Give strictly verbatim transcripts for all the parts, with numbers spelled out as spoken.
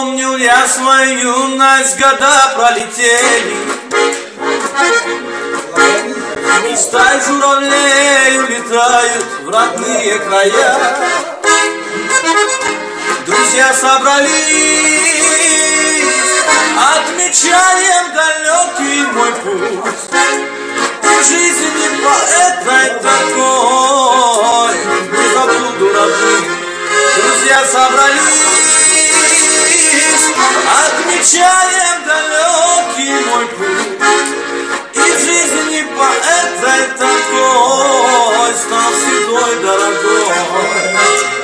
Помню я свою юность, года пролетели, и стаи журавлей улетают в родные края. Друзья собрались, отмечаем далекий мой путь. И жизни поэтой такой не забуду родных. Друзья собрались, отмечаем далекий мой путь. И в жизни поэтой такой стал седой дорогой.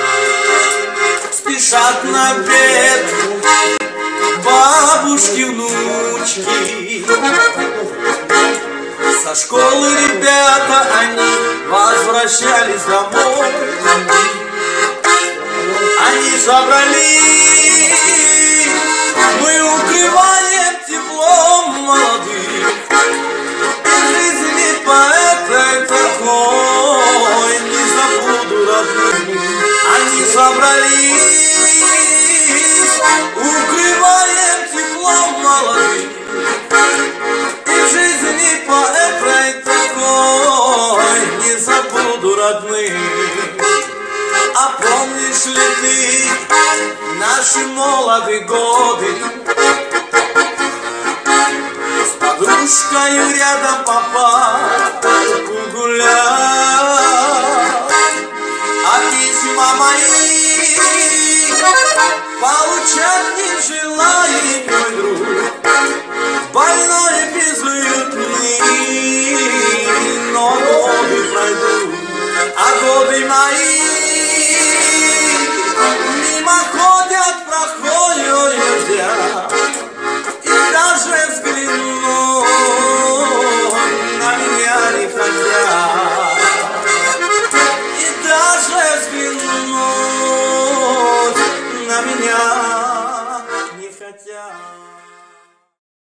Спешат на бед бабушки, внучки. Со школы ребята они возвращались домой. Они собрались, мы укрываем теплом молодых. И жизни поэтой такой не забуду родных. Они собрались, укрываем теплом молодых. И жизни поэтой такой не забуду родных. А помнишь ли ты наши молодые годы? С подружкою рядом по парку гулять, а письма мои